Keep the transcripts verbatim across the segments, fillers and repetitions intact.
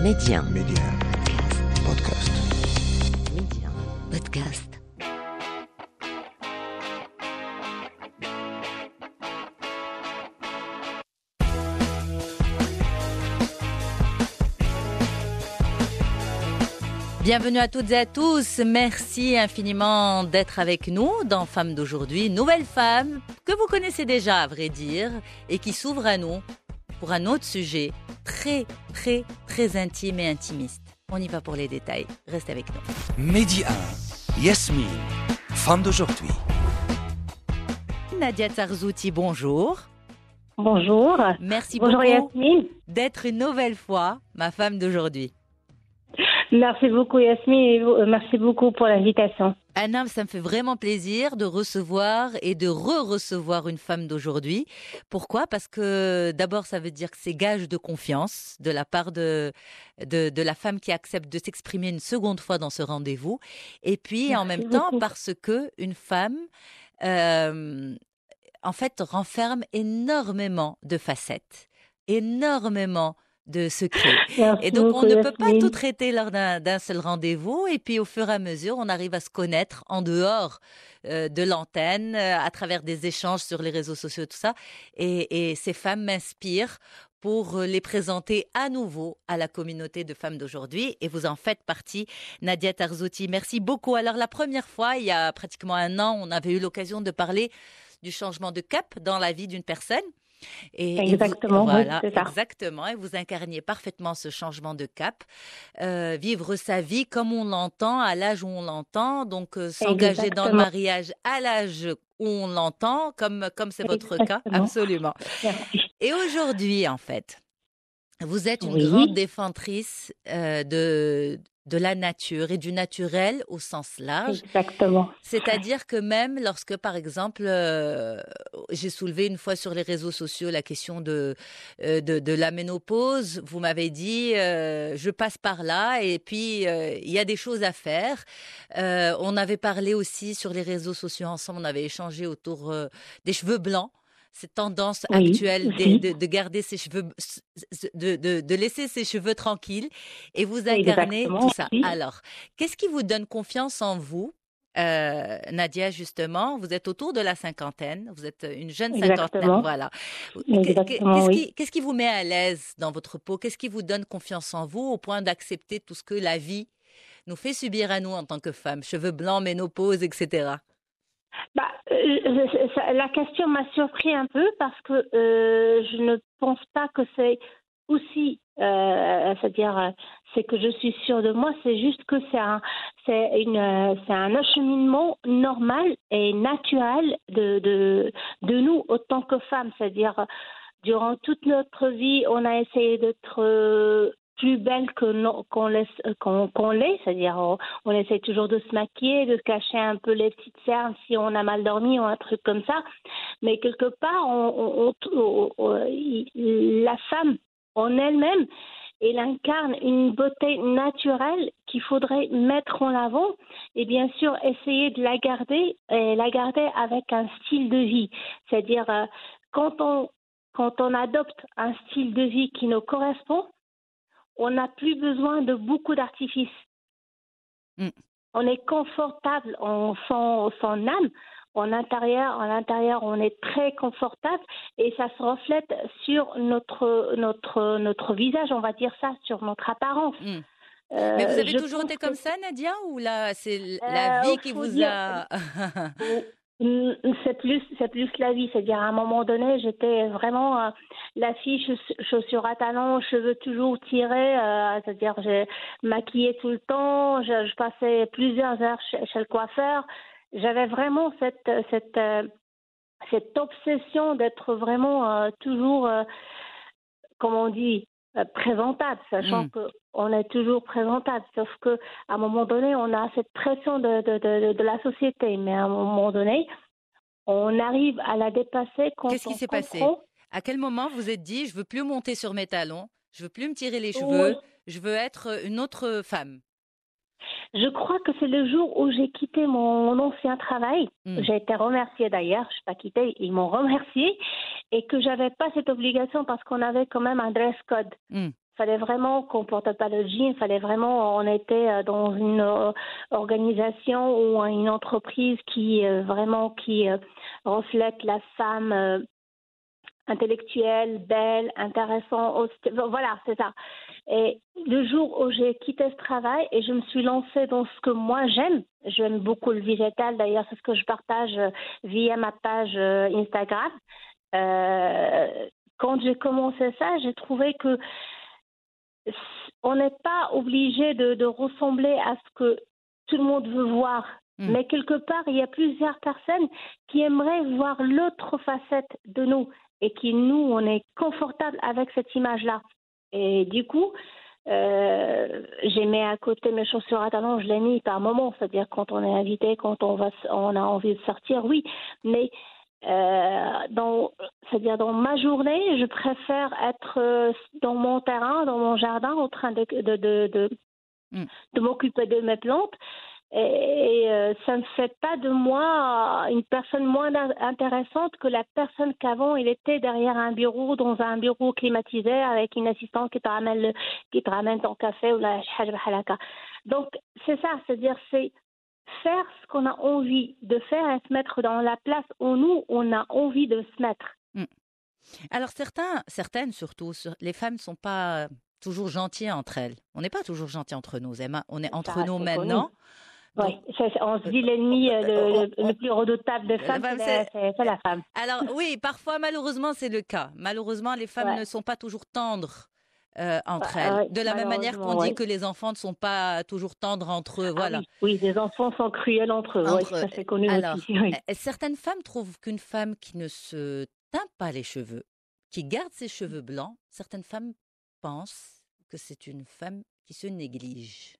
Média. Média. Podcast. Média. Podcast. Bienvenue à toutes et à tous. Merci infiniment d'être avec nous dans Femmes d'aujourd'hui. Nouvelle femme que vous connaissez déjà, à vrai dire, et qui s'ouvre à nous pour un autre sujet très, très, très intime et intimiste. On y va pour les détails. Restez avec nous. Midi un, Yasmine, femme d'aujourd'hui. Nadia Tarzouti, bonjour. Bonjour. Merci Bonjour beaucoup Yasmine. d'être une nouvelle fois ma femme d'aujourd'hui. Merci beaucoup Yasmine et vous- euh, merci beaucoup pour l'invitation. Anna, ça me fait vraiment plaisir de recevoir et de re-recevoir une femme d'aujourd'hui. Pourquoi ? Parce que d'abord, ça veut dire que c'est gage de confiance de la part de, de, de la femme qui accepte de s'exprimer une seconde fois dans ce rendez-vous. Et puis, en Merci même temps, beaucoup. parce que une femme, euh, en fait, renferme énormément de facettes, énormément de secrets. Merci Et donc, on beaucoup, ne peut pas Yasmine. tout traiter lors d'un d'un seul rendez-vous. Et puis, au fur et à mesure, on arrive à se connaître en dehors euh, de l'antenne, euh, à travers des échanges sur les réseaux sociaux, tout ça. Et, et ces femmes m'inspirent pour euh, les présenter à nouveau à la communauté de femmes d'aujourd'hui. Et vous en faites partie, Nadia Tarzouti. Merci beaucoup. Alors, la première fois, il y a pratiquement un an, on avait eu l'occasion de parler du changement de cap dans la vie d'une personne. Et, et vous- Exactement, oui, voilà, c'est ça. exactement. Et vous incarniez parfaitement ce changement de cap. Euh, vivre sa vie comme on l'entend, à l'âge où on l'entend. Donc, euh, s'engager dans le Exactement. mariage à l'âge où on l'entend, comme comme c'est votre cas. Exactement. Absolument. Merci. Et aujourd'hui, en fait, vous êtes une Oui. grande défendrice euh, de, de la nature et du naturel au sens large. Exactement. C'est-à-dire que même lorsque, par exemple, euh, j'ai soulevé une fois sur les réseaux sociaux la question de, euh, de, de la ménopause, vous m'avez dit, euh, je passe par là et puis euh, il y a des choses à faire. Euh, on avait parlé aussi sur les réseaux sociaux ensemble, on avait échangé autour euh, des cheveux blancs. Cette tendance Oui, actuelle de, aussi. de, de garder ses cheveux, de, de, de laisser ses cheveux tranquilles et vous incarnez Exactement, tout ça. oui. Alors, qu'est-ce qui vous donne confiance en vous? Euh, Nadia, justement, vous êtes autour de la cinquantaine, vous êtes une jeune cinquantenaire, Exactement. voilà. Qu'est- Exactement, Qu'est-ce oui. qui, qu'est-ce qui vous met à l'aise dans votre peau? Qu'est-ce qui vous donne confiance en vous au point d'accepter tout ce que la vie nous fait subir à nous en tant que femmes? Cheveux blancs, ménopause, et cetera. Bah, euh, je- ça- la question m'a surpris un peu parce que euh, je ne pense pas que c'est aussi, euh, c'est-à-dire, euh, c'est que je suis sûre de moi, c'est juste que c'est un, c'est une, euh, c'est un acheminement normal et naturel de, de, de nous autant que femmes, c'est-à-dire, euh, durant toute notre vie, on a essayé d'être euh, plus belle que non, qu'on laisse, euh, qu'on, qu'on l'est, c'est-à-dire on, on essaie toujours de se maquiller, de cacher un peu les petites cernes si on a mal dormi ou un truc comme ça. Mais quelque part, on, on- on- on- il- la femme en elle-même, elle incarne une beauté naturelle qu'il faudrait mettre en avant et bien sûr essayer de la garder et la garder avec un style de vie. C'est-à-dire euh, quand on quand on adopte un style de vie qui nous correspond, on n'a plus besoin de beaucoup d'artifices. Mm. On est confortable en son, son âme. En intérieur, en l'intérieur, on est très confortable et ça se reflète sur notre notre notre visage, on va dire ça, sur notre apparence. Mm. Euh, Mais vous avez je toujours pense été que comme ça, Nadia, ou là, c'est l- la Euh, vie qui faut vous dire- a... Mm, c'est plus c'est plus la vie, c'est-à-dire à un moment donné j'étais vraiment euh, la fille chauss- chaussures à talons, cheveux toujours tirés, euh, c'est-à-dire j'ai maquillé tout le temps, je, je passais plusieurs heures chez, chez le coiffeur, j'avais vraiment cette cette euh, cette obsession d'être vraiment euh, toujours euh, comme on dit euh, présentable, sachant Mm. que on est toujours présentable, sauf que à un moment donné on a cette pression de de, de, de la société, mais à un moment donné on arrive à la dépasser quand Qu'est-ce qui on s'est passé? comprend. À quel moment vous êtes dit, je veux plus monter sur mes talons, je veux plus me tirer les Oui. cheveux, je veux être une autre femme? Je crois que c'est le jour où j'ai quitté mon ancien travail. Mm. J'ai été remerciée d'ailleurs, je ne suis pas quittée, ils m'ont remerciée, et que j'avais pas cette obligation parce qu'on avait quand même un dress code. Mm. Fallait vraiment qu'on porte pas le jean. Fallait vraiment, on était dans une euh, organisation ou une entreprise qui euh, vraiment qui euh, reflète la femme euh, intellectuelle, belle, intéressante. Voilà, c'est ça. Et le jour où j'ai quitté ce travail et je me suis lancée dans ce que moi j'aime, j'aime beaucoup le végétal. D'ailleurs, c'est ce que je partage euh, via ma page euh, Instagram. Euh, quand j'ai commencé ça, j'ai trouvé que on n'est pas obligé de, de ressembler à ce que tout le monde veut voir. Mm. Mais quelque part, il y a plusieurs personnes qui aimeraient voir l'autre facette de nous et qui, nous, on est confortable avec cette image-là. Et du coup, euh, j'ai mis à côté mes chaussures à talons, je l'ai mis par moment, c'est-à-dire quand on est invité, quand on, va, on a envie de sortir, oui. Mais euh, dans, c'est-à-dire dans ma journée, je préfère être dans mon terrain, dans mon jardin, en train de, de, de, de, mm. de m'occuper de mes plantes. Et, et euh, ça ne fait pas de moi une personne moins intéressante que la personne qu'avant il était derrière un bureau, dans un bureau climatisé avec une assistante qui te ramène, le, qui te ramène ton café ou la halaka. Donc c'est ça, c'est-à-dire c'est faire ce qu'on a envie de faire et se mettre dans la place où nous on a envie de se mettre. Mmh. Alors certains, certaines surtout, les femmes ne sont pas toujours gentilles entre elles. On n'est pas toujours gentils entre nous, Emma. On est entre ça, nous maintenant. Connu. Oui, on se dit l'ennemi le, le, le plus redoutable des femmes, ben, c'est, c'est, c'est la femme. Alors oui, parfois malheureusement c'est le cas. Malheureusement, les femmes ouais. ne sont pas toujours tendres euh, entre elles. Ouais, de la même manière qu'on dit ouais. que les enfants ne sont pas toujours tendres entre eux. Voilà. Ah oui, oui, les enfants sont cruels entre eux. Entre oui, ça c'est connu Alors, aussi. Oui. Certaines femmes trouvent qu'une femme qui ne se teint pas les cheveux, qui garde ses cheveux blancs, certaines femmes pensent que c'est une femme qui se néglige.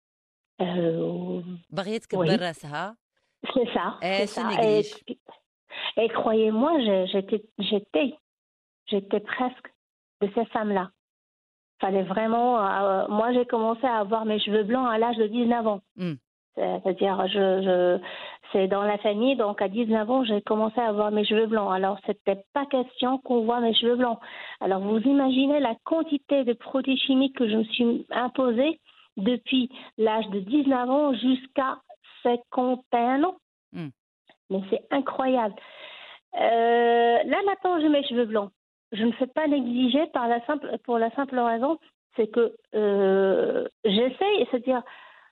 Euh, oui. C'est ça. Elle c'est se ça. néglige. Et, et croyez-moi, j'étais, j'étais, j'étais presque de ces femmes-là. Fallait vraiment. Euh, moi, j'ai commencé à avoir mes cheveux blancs à l'âge de dix-neuf ans. Mm. C'est-à-dire, je, je, c'est dans la famille, donc à dix-neuf ans, j'ai commencé à avoir mes cheveux blancs. Alors, c'était pas question qu'on voit mes cheveux blancs. Alors, vous imaginez la quantité de produits chimiques que je me suis imposée depuis l'âge de dix-neuf ans jusqu'à cinquante et un ans. Mm. Mais c'est incroyable. Euh, là, maintenant, j'ai mes cheveux blancs. Je ne fais pas négliger par la simple, pour la simple raison, c'est que euh, j'essaye, c'est-à-dire,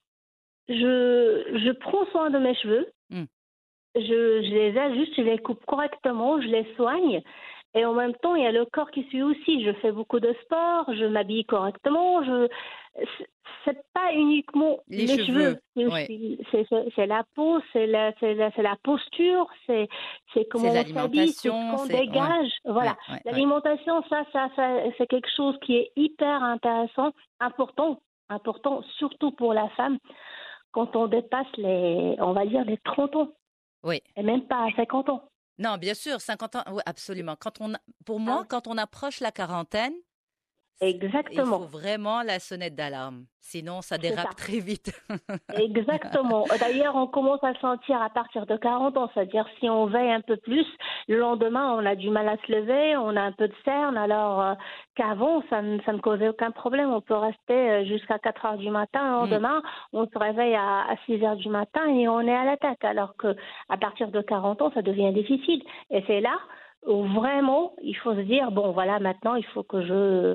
je, je prends soin de mes cheveux, mm. je, je les ajuste, je les coupe correctement, je les soigne. Et en même temps, il y a le corps qui suit aussi. Je fais beaucoup de sport, je m'habille correctement. Je... C'est pas uniquement les, les cheveux. cheveux. C'est, oui. c'est, c'est, c'est la peau, c'est la, c'est la, c'est la posture, c'est, c'est comment c'est on s'habille, c'est ce qu'on c'est... dégage. Ouais. Voilà. Ouais, ouais, L'alimentation, ça, ça, ça, c'est quelque chose qui est hyper intéressant, important, important, surtout pour la femme, quand on dépasse les, on va dire, les trente ans. Oui. Et même pas à cinquante ans. Non, bien sûr, cinquante ans, oui, absolument. Quand on, pour moi, ah. quand on approche la quarantaine, exactement. Il faut vraiment la sonnette d'alarme. Sinon, ça dérape ça. très vite. Exactement. D'ailleurs, on commence à le sentir à partir de quarante ans. C'est-à-dire, si on veille un peu plus, le lendemain, on a du mal à se lever, on a un peu de cerne, alors euh, qu'avant, ça ne, ça ne causait aucun problème. On peut rester jusqu'à quatre heures du matin. Le lendemain, mm. on se réveille à, à six heures du matin et on est à l'attaque. Alors qu'à partir de quarante ans, ça devient difficile. Et c'est là où vraiment, il faut se dire, bon, voilà, maintenant, il faut que je...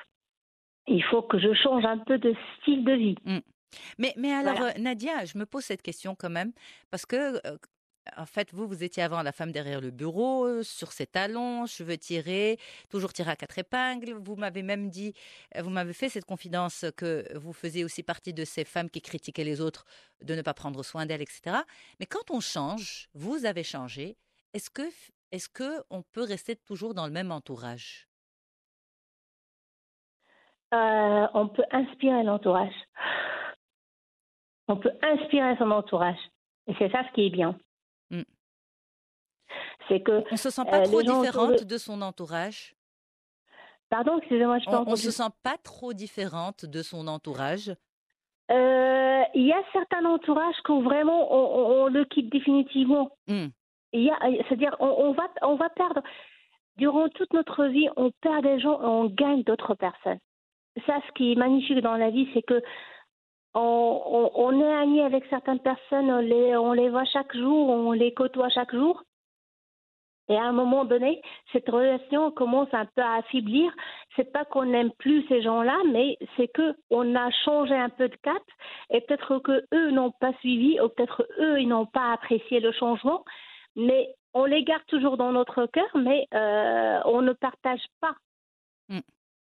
Il faut que je change un peu de style de vie. Mmh. Mais, mais alors, voilà. euh, Nadia, je me pose cette question quand même, parce que, euh, en fait, vous, vous étiez avant la femme derrière le bureau, euh, sur ses talons, cheveux tirés, toujours tirés à quatre épingles. Vous m'avez même dit, vous m'avez fait cette confidence que vous faisiez aussi partie de ces femmes qui critiquaient les autres de ne pas prendre soin d'elles, et cetera. Mais quand on change, vous avez changé, est-ce que, est-ce que on peut rester toujours dans le même entourage ? Euh, on peut inspirer l'entourage. On peut inspirer son entourage. Et c'est ça ce qui est bien. Mm. C'est que... On ne se sent pas euh, trop différente de... de son entourage. Pardon, excusez-moi, je On ne se sent pas trop différente de son entourage. Euh, il y a certains entourages qui vraiment, on, on, on le quitte définitivement. Mm. Il y a, c'est-à-dire, on, on, va, on va perdre... Durant toute notre vie, on perd des gens et on gagne d'autres personnes. ça, ce qui est magnifique dans la vie, c'est que on, on, on est amis avec certaines personnes, on les, on les voit chaque jour, on les côtoie chaque jour. Et à un moment donné, cette relation commence un peu à affaiblir. C'est pas qu'on n'aime plus ces gens-là, mais c'est que on a changé un peu de cap. Et peut-être que eux n'ont pas suivi, ou peut-être eux ils n'ont pas apprécié le changement. Mais on les garde toujours dans notre cœur, mais euh, on ne partage pas Mm.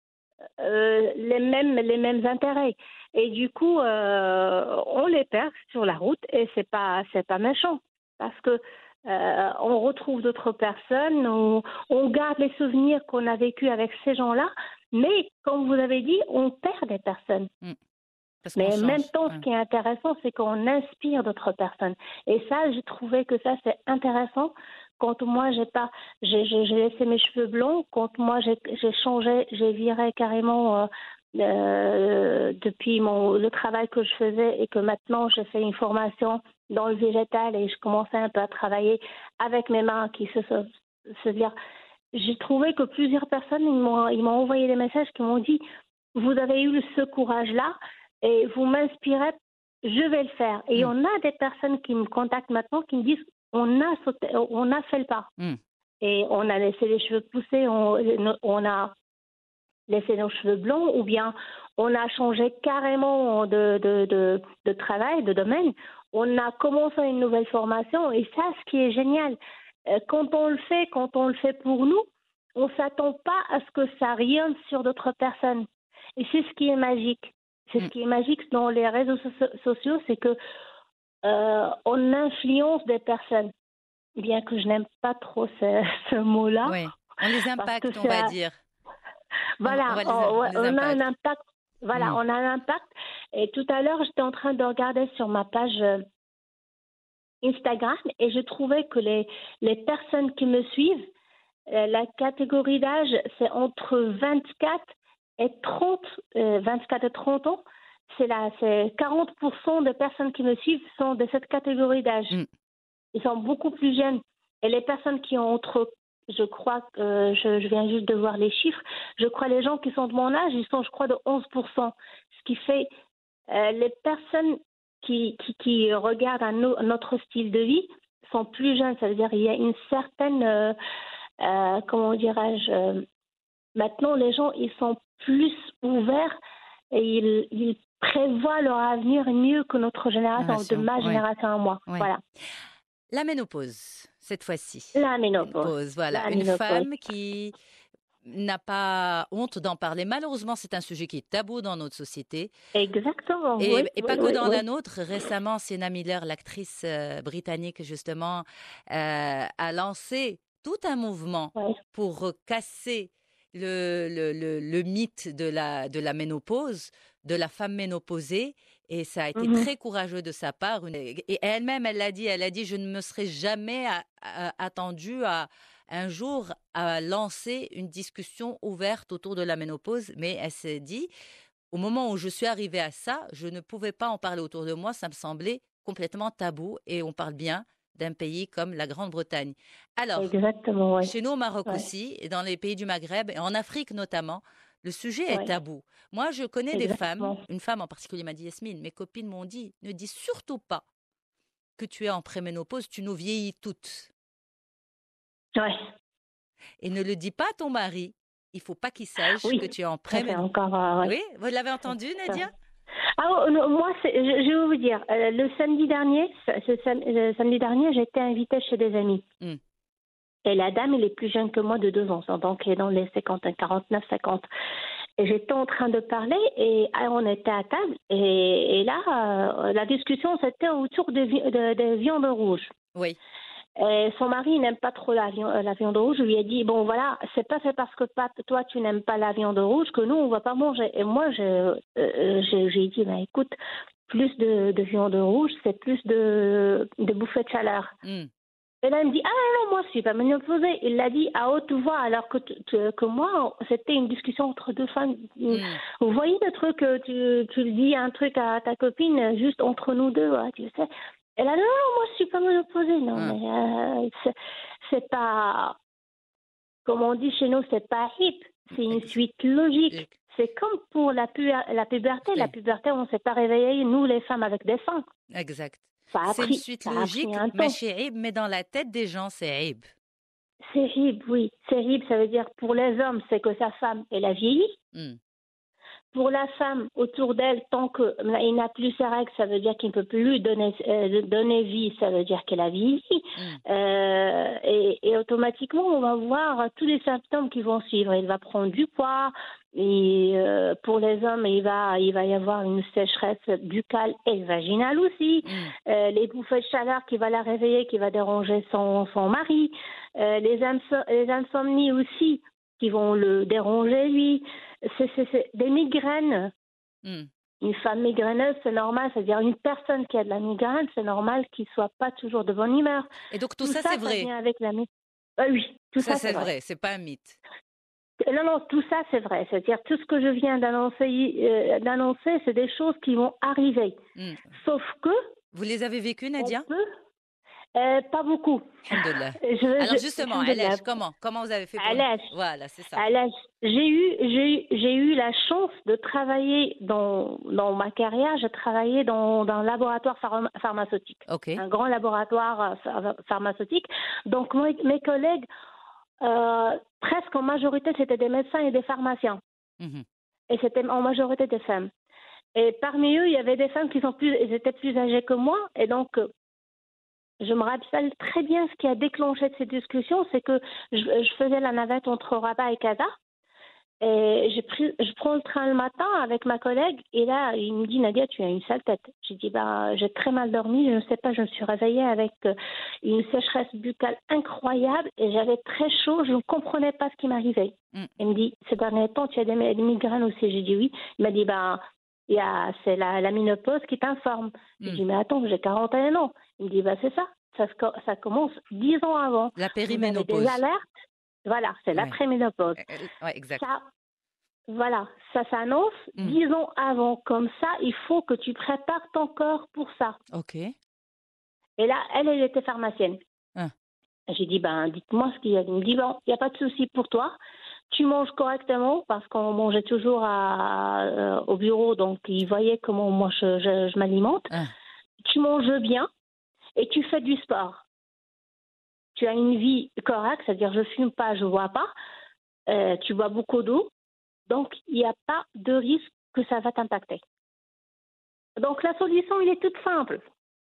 euh, les mêmes les mêmes intérêts. Et du coup, euh, on les perd sur la route. Et c'est pas c'est pas méchant, parce que Euh, on retrouve d'autres personnes, on, on garde les souvenirs qu'on a vécus avec ces gens-là, mais comme vous avez dit, on perd des personnes. Mm. Parce Mais qu'on en même change. temps, Ouais. ce qui est intéressant, c'est qu'on inspire d'autres personnes. Et ça, j'ai trouvé que ça, c'est intéressant. Quand moi, j'ai pas, j'ai, j'ai, j'ai laissé mes cheveux blonds, quand moi, j'ai, j'ai changé, j'ai viré carrément euh, euh, depuis mon, le travail que je faisais et que maintenant, j'ai fait une formation dans le végétal et je commençais un peu à travailler avec mes mains qui se, se, se dire. J'ai trouvé que plusieurs personnes, ils m'ont, ils m'ont envoyé des messages qui m'ont dit, vous avez eu ce courage-là, et vous m'inspirez, je vais le faire. Et Mm. on a des personnes qui me contactent maintenant qui me disent on a sauté, on a fait le pas. Mm. Et on a laissé les cheveux pousser, on, on a laissé nos cheveux blonds, ou bien on a changé carrément de, de, de, de travail, de domaine. On a commencé une nouvelle formation. Et ça, ce qui est génial, euh, quand on le fait, quand on le fait pour nous, on ne s'attend pas à ce que ça rayonne sur d'autres personnes. Et c'est ce qui est magique. C'est Mm. ce qui est magique dans les réseaux so- sociaux, c'est que euh, on influence des personnes. Bien que je n'aime pas trop ce, ce mot-là, Oui. On les parce que impacte, on va ça, dire. On, on voilà, va les, on, ouais, les on a un impacts. impact. Voilà, Mm. on a un impact. Et tout à l'heure, j'étais en train de regarder sur ma page euh, Instagram et je trouvais que les, les personnes qui me suivent, euh, la catégorie d'âge, c'est entre vingt-quatre et trente, euh, vingt-quatre et trente ans. C'est là, c'est quarante pour cent des personnes qui me suivent sont de cette catégorie d'âge. Mm. Ils sont beaucoup plus jeunes. Et les personnes qui ont entre, je crois, euh, je, je viens juste de voir les chiffres, je crois les gens qui sont de mon âge, ils sont, je crois, de onze pour cent. Ce qui fait euh, les personnes qui, qui, qui regardent un no- notre style de vie sont plus jeunes. Ça veut dire qu'il y a une certaine, euh, euh, comment dirais-je, euh, maintenant les gens, ils sont plus ouverts et ils, ils prévoient leur avenir mieux que notre génération, de Génération, ma ouais. génération à moi. Ouais. Voilà. La ménopause, cette fois-ci. La ménopause. Ménopause, voilà. La Une ménopause. femme qui n'a pas honte d'en parler. Malheureusement, c'est un sujet qui est tabou dans notre société. Exactement, Et, oui. et oui, pas que oui, dans oui. la nôtre. Récemment, Sienna Miller, l'actrice euh, britannique, justement, euh, a lancé tout un mouvement Ouais. pour casser le, le, le, le mythe de la, de la ménopause, de la femme ménopausée. Et ça a été Mhm. très courageux de sa part. Une- Et elle-même, elle l'a dit, elle a dit, je ne me serais jamais a- a- attendue à un jour à lancer une discussion ouverte autour de la ménopause. Mais elle s'est dit, au moment où je suis arrivée à ça, je ne pouvais pas en parler autour de moi, ça me semblait complètement tabou et on parle bien d'un pays comme la Grande-Bretagne. Alors, Exactement, oui. chez nous au Maroc Ouais. aussi, et dans les pays du Maghreb, et en Afrique notamment, le sujet est Ouais. tabou. Moi, je connais des femmes, Exactement. une femme en particulier m'a dit Yasmine, mes copines m'ont dit, ne dis surtout pas que tu es en préménopause, tu nous vieillis toutes. Ouais. Et ne le dis pas à ton mari, il faut pas qu'il sache Oui. que tu es en Ça fait préménopause. encore. euh, ouais. Oui, vous l'avez entendu, Nadia? Ah, oh, non, moi, c'est- je, je vais vous dire, euh, le samedi dernier, ce, ce sam- le samedi dernier, j'étais invitée chez des amis. Mm. Et la dame, elle est plus jeune que moi de deux ans, donc elle est dans les cinquante, quarante-neuf, cinquante. Et j'étais en train de parler et ah, on était à table et, et là, euh, la discussion, c'était autour de, vi- de, de viande rouge. Oui. Et son mari n'aime pas trop la viande, la viande rouge. Je lui ai dit, bon voilà, c'est pas fait parce que pas- toi tu n'aimes pas la viande rouge que nous on va pas manger. Et moi je, euh, j'ai, j'ai dit, bah, écoute, plus de, de viande rouge, c'est plus de, de bouffée de chaleur. Mm. Et là, il me dit, ah non, moi, je suis pas ménopausée. Il l'a dit à haute voix, alors que, tu- tu- que moi, c'était une discussion entre deux femmes. Mm. Vous voyez le truc, euh, tu, tu le dis un truc à ta copine, euh, juste entre nous deux, hein, tu sais. Elle a dit, non, non, moi, je suis pas ménopausée. Non, Ah. mais euh, c'est, c'est pas, comme on dit chez nous, c'est pas hip. C'est une suite logique. C'est comme pour la, pu- la puberté. Oui. La puberté, on ne s'est pas réveillé, nous les femmes, avec des seins. Exact. Ça a C'est une pris, suite ça a logique, pris un mais temps. chez Aib, mais dans la tête des gens, c'est Aib. C'est rib, oui. C'est rib, ça veut dire pour les hommes, c'est que sa femme, elle a vieilli. Hmm. Pour la femme, autour d'elle, tant qu'il n'a plus ses règles, ça veut dire qu'il ne peut plus donner, euh, donner vie, ça veut dire qu'elle a vieilli. Mm. Euh, et, et automatiquement, on va voir tous les symptômes qui vont suivre. Il va prendre du poids. Et euh, pour les hommes, il va, il va y avoir une sécheresse buccale et vaginale aussi. Mm. Euh, les bouffées de chaleur qui va la réveiller, qui va déranger son, son mari. Euh, les, inso- les insomnies aussi qui vont le déranger lui. C'est, c'est, c'est des migraines. Mm. Une femme migraineuse, c'est normal. C'est-à-dire une personne qui a de la migraine, c'est normal qu'il ne soit pas toujours de bonne humeur. Et donc tout, ça, c'est vrai. vient avec la mi- Ah oui, tout Ça, ça, c'est c'est vrai. vrai, c'est pas un mythe. Non, non, tout ça, c'est vrai. C'est-à-dire tout ce que je viens d'annoncer, euh, d'annoncer, c'est des choses qui vont arriver. Mm. Sauf que Vous les avez vécues, on Nadia? peut, euh, pas beaucoup. Alhamdoulilah. Je- Alors je- justement, alhamdoulilah. Alège, comment Comment vous avez fait pour... Alège. Voilà, c'est ça. Alors, j'ai eu, j'ai, eu- j'ai eu la chance de travailler dans, dans ma carrière. J'ai travaillé dans, dans un laboratoire pharma- pharmaceutique, Ok. un grand laboratoire euh, phar- pharmaceutique. Donc, moi, mes collègues, euh, presque en majorité, c'était des médecins et des pharmaciens. Mhm. Et c'était en majorité des femmes. Et parmi eux, il y avait des femmes qui sont plus, elles étaient plus âgées que moi. Et donc, euh, je me rappelle très bien ce qui a déclenché cette discussion, c'est que je, je faisais la navette entre Rabat et Casa. Et j'ai pris, je prends le train le matin avec ma collègue et là, il me dit, Nadia, tu as une sale tête. J'ai dit, bah, j'ai très mal dormi, je ne sais pas, je me suis réveillée avec euh, une sécheresse buccale incroyable et j'avais très chaud, je ne comprenais pas ce qui m'arrivait. Mm. Il me dit, ces derniers temps, tu as des, des migraines aussi. J'ai dit oui. Il m'a dit, bah, il y a, c'est la, la ménopause qui t'informe. J'ai Mm. dit, mais attends, j'ai quarante et un ans. Il me dit, bah, c'est ça. Ça, se co- ça commence dix ans avant. La Vous avez périménopause. des alertes. Voilà, c'est Ouais. l'après-ménopause. Euh, euh, ouais, exact. Ça, voilà, ça s'annonce Mm. dix ans avant. Comme ça, il faut que tu prépares ton corps pour ça. Ok. Et là, elle, elle était pharmacienne. Ah. J'ai dit, ben, dites-moi ce qu'il y a. Il me dit, bon, il n'y a pas de souci pour toi. Tu manges correctement parce qu'on mangeait toujours à, euh, au bureau, donc il voyait comment moi je, je, je m'alimente. Ah. Tu manges bien et tu fais du sport. Tu as une vie correcte, c'est-à-dire je fume pas, je bois pas. Euh, tu bois beaucoup d'eau, donc il n'y a pas de risque que ça va t'impacter. Donc la solution, il est toute simple.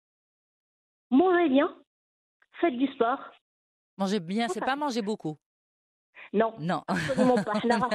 Mangez bien, faites du sport. Manger bien, c'est Tout pas ça. manger beaucoup. Non, Non. absolument pas.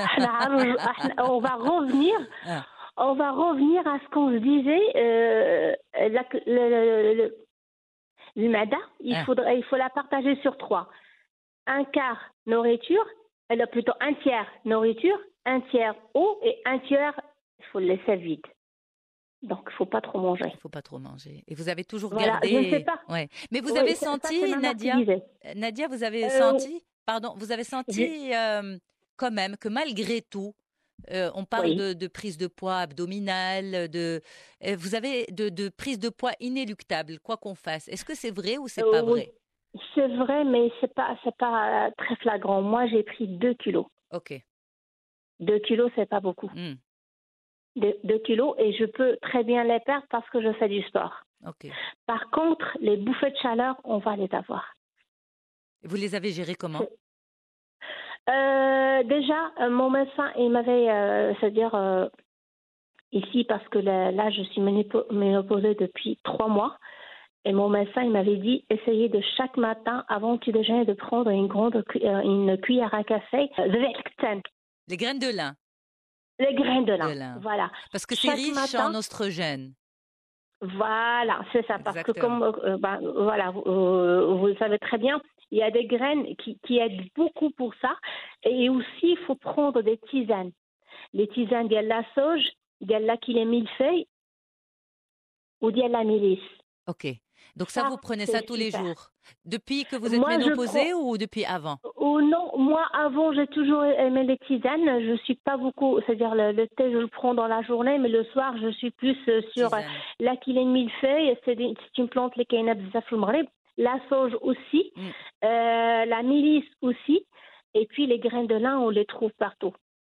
On va revenir, Ah. on va revenir à ce qu'on se disait. Euh, la, le, le, le, le mada, il, Ah. faudrait, il faut la partager sur trois. Un quart nourriture, alors plutôt un tiers nourriture, un tiers eau et un tiers, il faut le laisser vide. Donc, il ne faut pas trop manger. Il faut pas trop manger. Et vous avez toujours Voilà, gardé. je ne sais pas. Ouais. Mais vous Oui, avez ça- ça, senti, c'est ma mère qui Nadia. disait. euh, Nadia, vous avez Euh, senti. Pardon, vous avez senti euh, quand même que malgré tout, euh, on parle Oui. de, de prise de poids abdominale, de. euh, vous avez de, de prise de poids inéluctable, quoi qu'on fasse. Est-ce que c'est vrai ou c'est Euh, pas oui. vrai? C'est vrai, mais ce n'est pas, c'est pas euh, très flagrant. Moi, j'ai pris deux kilos. Ok. Deux kilos, c'est pas beaucoup. Hmm. Deux, deux kilos, et je peux très bien les perdre parce que je fais du sport. Ok. Par contre, les bouffées de chaleur, on va les avoir. Et vous les avez gérées comment? Euh, déjà, euh, mon médecin, il m'avait, euh, c'est-à-dire euh, ici, parce que là, là, je suis ménopo- ménopausée depuis trois mois, et mon médecin, il m'avait dit, essayez de chaque matin, avant le petit déjeuner, de prendre une grande cu- euh, une cuillère à café, euh, de Velkten, Les graines de lin. les graines de De lin. lin. Voilà. Parce que c'est Chaque riche matin- en oestrogènes. Voilà, c'est ça, parce que Exactement. comme euh, ben, voilà, vous, euh, vous le savez très bien, il y a des graines qui, qui aident beaucoup pour ça. Et aussi, il faut prendre des tisanes. Les tisanes, il y a la sauge, il y a la qu'il est millefeuille ou il y a la mélisse. Ok. Donc ça, Ça, vous prenez c'est ça tous les super. jours. Depuis que vous êtes Moi, je ménopausée prends- ou depuis avant? Oh non, moi avant j'ai toujours aimé les tisanes. Je suis pas beaucoup, c'est-à-dire le, le thé je le prends dans la journée, mais le soir je suis plus euh, sur Tisane. la kilène millefeuille. C'est des- c'est une plante les kaina bzaf au Maghreb. La sauge aussi, Mm. euh, la mélisse aussi, et puis les graines de lin on les trouve partout.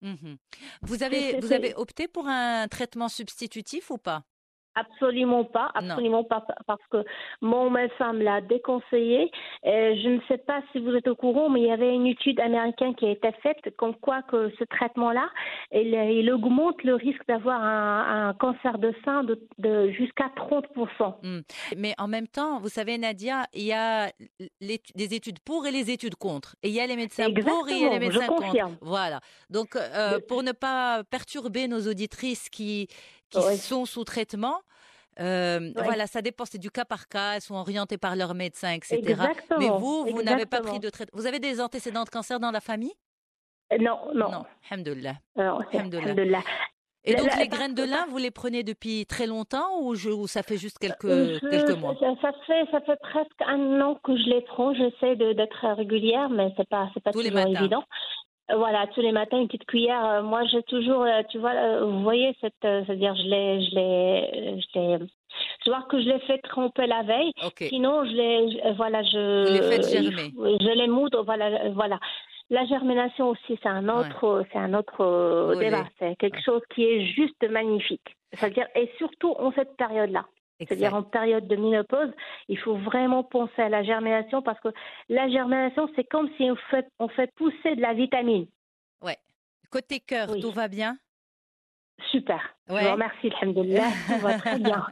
Mhm. Vous avez, C'est- vous c'est- avez opté pour un traitement substitutif ou pas? Absolument pas, absolument pas, parce que mon médecin me l'a déconseillé. Et je ne sais pas si vous êtes au courant, mais il y avait une étude américaine qui a été faite comme quoi que ce traitement-là, il, il augmente le risque d'avoir un, un cancer de sein de, de jusqu'à trente pour cent. Mm. Mais en même temps, vous savez, Nadia, il y a l'étu- des études pour et les études contre. Et il y a les médecins pour et il y a les Exactement, je médecins contre. confirme. Voilà. Donc, euh, Le- pour ne pas perturber nos auditrices qui, qui Oui. sont sous traitement, euh, Oui. voilà, ça dépend, c'est du cas par cas, elles sont orientées par leur médecin, et cetera. Exactement. Mais vous, vous n'avez pas pris exactement. de traitement. Vous avez des antécédents de cancer dans la famille? Euh, Non, non. Non, alhamdoulilah. Alors, c'est- Alhamdoulilah. alhamdoulilah. Et La- donc, la- les parce graines de que- lin, vous les prenez depuis très longtemps ou, je, ou ça fait juste quelques, Euh, je- quelques mois? ça, ça fait ça fait presque un an que je les prends. J'essaie de- d'être régulière, mais c'est pas c'est pas Tous les toujours matins. évident. Euh, Voilà, tous les matins une petite cuillère. Euh, moi, j'ai toujours, euh, tu vois, euh, vous voyez cette, euh, c'est-à-dire je les je les je les je vois que je les fais tremper la veille. Ok. Sinon, je les je- euh, voilà je Vous les faites germer. je les moudre. Voilà euh, voilà. La germination aussi, c'est un autre c'est un autre euh, Volet. débat. C'est quelque chose qui est juste magnifique. C'est-à-dire et surtout en cette période-là. C'est-à-dire Exact. en période de ménopause, il faut vraiment penser à la germination parce que la germination, c'est comme si on fait, on fait pousser de la vitamine. Ouais. Côté cœur, Oui. tout va bien? Super. Ouais. Je vous remercie, alhamdoulilah, tout va très bien.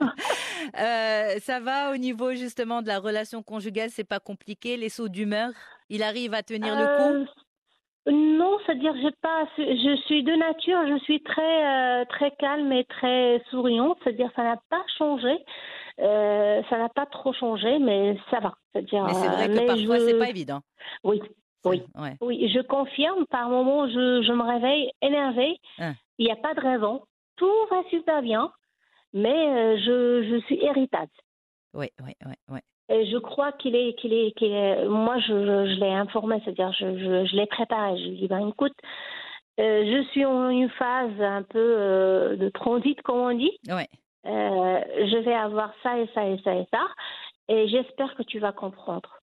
Euh, ça va au niveau justement de la relation conjugale, c'est pas compliqué, les sauts d'humeur, il arrive à tenir le coup? Euh, non, c'est-à-dire j'ai pas, je suis de nature, je suis très euh, très calme et très souriante, c'est-à-dire ça n'a pas changé, euh, ça n'a pas trop changé, mais ça va. C'est-à-dire, Mais c'est vrai euh, que mais parfois je- c'est pas évident. Oui, oui. Ouais. Oui, je confirme. Par moments, je, je me réveille énervée. Hein. Il n'y a pas de raison. Tout va super bien, mais euh, je, je suis irritable. Oui, oui, oui, oui. Et je crois qu'il est, qu'il est, qu'il est. Moi, je, je, je l'ai informé, c'est-à-dire je, je, je l'ai préparé. Je lui ai dit, ben écoute, euh, je suis en une phase un peu euh, de transit, comme on dit. Ouais. Euh, je vais avoir ça et ça et ça et ça, et j'espère que tu vas comprendre.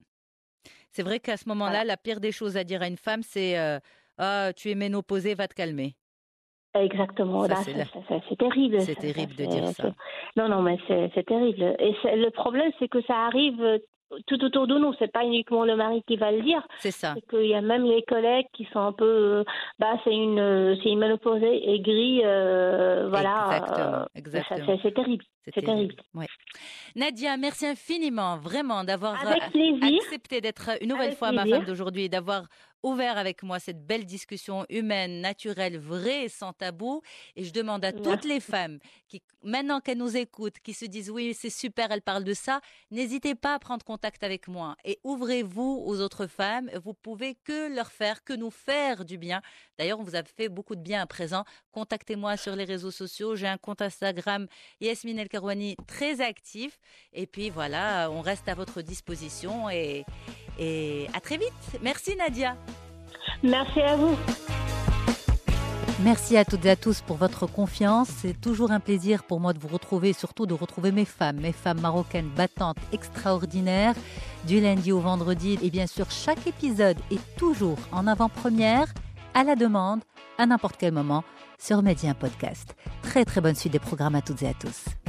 C'est vrai qu'à ce moment-là, Voilà. la pire des choses à dire à une femme, c'est euh, ah, tu es ménopausée, va te calmer. Exactement. Ça, Là, c'est c'est, la- c'est- c'est- c'est terrible. C'est Ça, terrible ça, de c'est- dire ça. c'est- Non, non, mais c'est, c'est terrible. Et c'est- le problème, c'est que ça arrive euh, tout autour de nous. C'est pas uniquement le mari qui va le dire. C'est ça. C'est qu'il y a même les collègues qui sont un peu, euh, bah, c'est une, euh, c'est une ménopausée aigrie, euh, voilà. Exactement, euh, exactement. ça, c'est, c'est terrible. C'est terrible. Ouais. Nadia, merci infiniment, vraiment, d'avoir Avec euh, plaisir. accepté d'être une nouvelle Avec fois ma plaisir. femme d'aujourd'hui et d'avoir ouvert avec moi cette belle discussion humaine, naturelle, vraie, sans tabou. Et je demande à toutes Merci. les femmes qui, maintenant qu'elles nous écoutent, qui se disent oui, c'est super, elle parle de ça, n'hésitez pas à prendre contact avec moi et ouvrez-vous aux autres femmes. Vous pouvez que leur faire, que nous faire du bien. D'ailleurs, on vous a fait beaucoup de bien à présent. Contactez-moi sur les réseaux sociaux. J'ai un compte Instagram, Yasmine El Karouani, très actif. Et puis voilà, on reste à votre disposition et, et à très vite. Merci Nadia. Merci à vous. Merci à toutes et à tous pour votre confiance. C'est toujours un plaisir pour moi de vous retrouver, surtout de retrouver mes femmes, mes femmes marocaines battantes extraordinaires, du lundi au vendredi. Et bien sûr, chaque épisode est toujours en avant-première, à la demande, à n'importe quel moment, sur Média Podcast. Très très bonne suite des programmes à toutes et à tous.